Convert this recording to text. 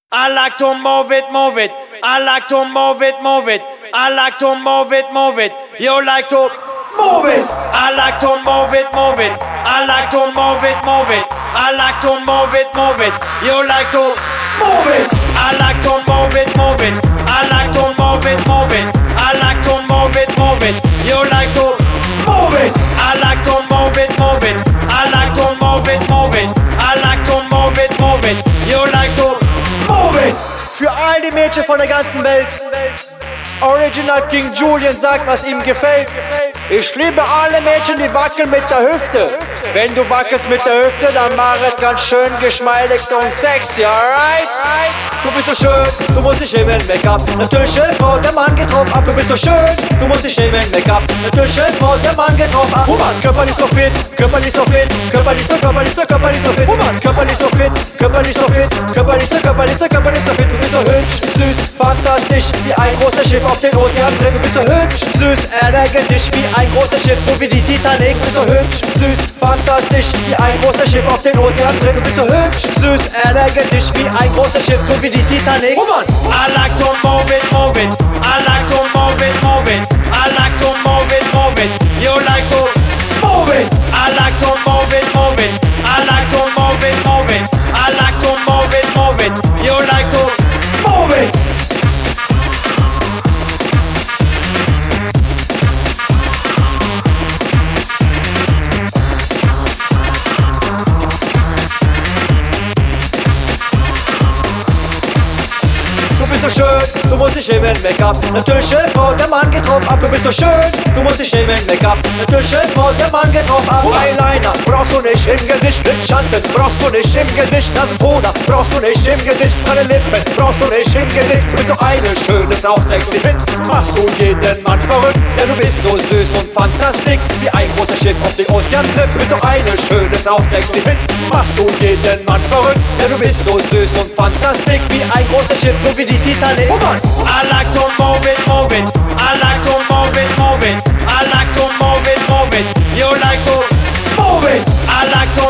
I like to move it, move it. I like to move it, move it. I like to move it, move it. You like to move it. I like to move it, move it. I like to move it, move it. I like to move it, move it. You like to move it. I like to move it, move it. I like to move it, move it. I like to move it, move it. You like to move it. I like to move it, move it. I like to move it, move it. I like to move it, move it. You like to move it. Für all die Mädchen von der ganzen Welt. Original King Julian sagt, was ihm gefällt. Ich liebe alle Mädchen, die wackeln mit der Hüfte. Wenn du wackelst mit der Hüfte, dann mach es ganz schön geschmeidig und sexy, alright? Du bist so schön, du musst dich nehmen, Make-up. Natürlich schön, Frau, der Mann geht drauf ab. Du bist so schön, du musst dich nehmen, Make-up. Natürlich schön, Frau, der Mann geht drauf ab. Körperlich so fit, körperlich so fit, körperlich so fit. Körperlich so fit, körperlich so fit, körperlich so fit. Du bist so hübsch, süß, fantastisch, wie ein großer Schiff auf den Ozean drin. Du bist so hübsch, süß, energetisch, wie ein großer Schiff, so wie die Titanic. Du bist so hübsch, süß, fantastisch, wie ein großer Schiff auf den Ozean drin. Du bist so hübsch, süß, energetisch, wie ein großer Schiff, so wie die Titanic. I like to move it, move it. I like to move it, move it. I like to move it, move it. You like to move it. I like to move it, move it. I like to move it, move it. I like to move it, move it. You like to move it. Du bist so schön, du musst dich nehmen, Make-up. Natürlich schön, Frau, der Mann geht drauf ab. Du bist so schön, du musst dich nehmen, Make-up. Natürlich schön, Frau, der Mann geht drauf ab. Eyeliner brauchst du nicht im Gesicht, Lidschatten brauchst du nicht im Gesicht, Nasenpuder brauchst du nicht im Gesicht, deine Lippen brauchst du nicht im Gesicht. Du bist so eine schöne Frau, sexy fit, machst du jeden Mann verrückt. Ja, du bist so süß und fantastisch, wie ein großer Schiff auf den Ozean trifft. Du bist so eine schöne Frau, sexy fit, machst du jeden Mann verrückt. Ja, du bist so süß und fantastisch, wie ein großer Schiff, so wie die Titanic. I like to move it, move it. I like to move it, move it. I like to move it, move it. You like to move it. I like to